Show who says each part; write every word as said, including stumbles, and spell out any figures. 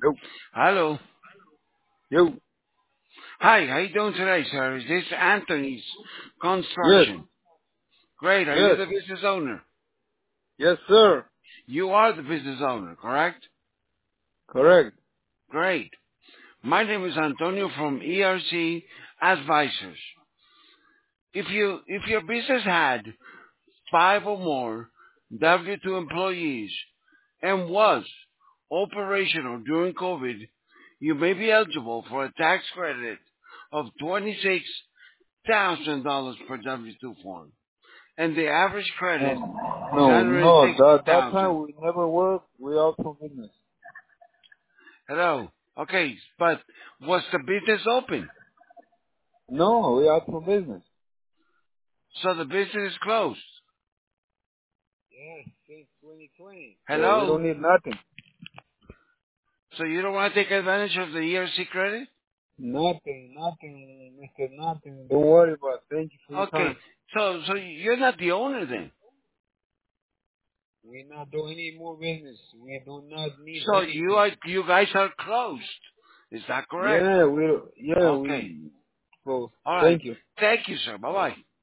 Speaker 1: Yo,
Speaker 2: Hello.
Speaker 1: yo,
Speaker 2: Hi, how you doing today, sir? Is this Anthony's
Speaker 1: yes,
Speaker 2: Construction? Great. Are you
Speaker 1: yes,
Speaker 2: the business owner?
Speaker 1: yes, sir.
Speaker 2: You are the business owner, correct?
Speaker 1: Correct.
Speaker 2: Great. My name is Antonio from E R C Advisors. If you if your business had five or more W two employees and was operational during COVID, you may be eligible for a tax credit of twenty-six thousand dollars per W two form. And the average credit
Speaker 1: No,
Speaker 2: is
Speaker 1: no, no. That that
Speaker 2: one hundred sixty thousand.
Speaker 1: time we never work. We out for business.
Speaker 2: Hello. Okay, but was the business open?
Speaker 1: No, we out for business.
Speaker 2: So the business is closed.
Speaker 1: Yes, since twenty twenty. So we
Speaker 2: Hello.
Speaker 1: don't need nothing.
Speaker 2: So you don't want to take advantage of the E R C credit?
Speaker 1: Nothing, nothing, Mister Nothing. Don't worry about it. Thank you for your
Speaker 2: Okay.
Speaker 1: time.
Speaker 2: So so you're not the owner then.
Speaker 1: We not do any more business. We do not need
Speaker 2: So you
Speaker 1: anything.
Speaker 2: are you guys are closed. Is that correct?
Speaker 1: Yeah, we, yeah,
Speaker 2: Okay.
Speaker 1: we. So
Speaker 2: All right.
Speaker 1: thank you.
Speaker 2: Thank you, sir. Bye bye.